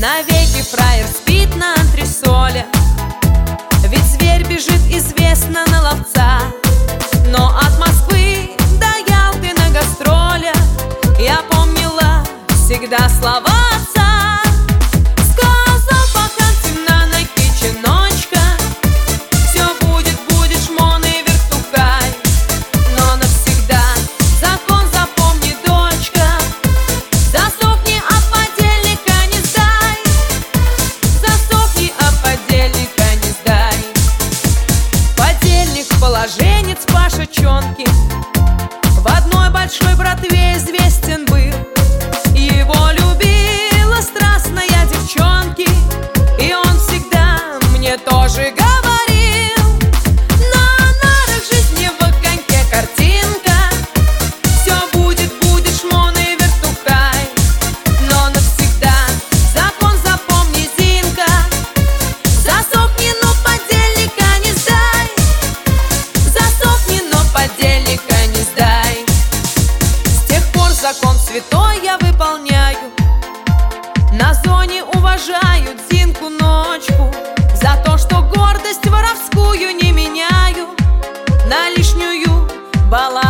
Навеки фраер спит на антресоле, ведь зверь бежит, известно, на ловца. Но от Москвы до Ялты на гастролях я помнила всегда слова отца. Сказал, пока темна на киченочка, все будет, будешь мон и вертухай. Но навсегда закон запомни, дочка, засохни, а подельника не сдай. Засохни, а подельника не сдай. Подельник, положенец Паша Чонкин в одной большой братве известен был. Его любила страстная девчонки, и он всегда мне тоже говорил: на нарах жизни в огоньке картинка, все будет, будешь мон и вертухай. Но навсегда закон запомни, Зинка, засохни, но подельника не сдай. Засохни, но подельника не сдай. С тех пор закон святой я выполняю, на зоне уважают Зинку Ночку за то, что гордость воровскую не меняю на лишнюю баланс.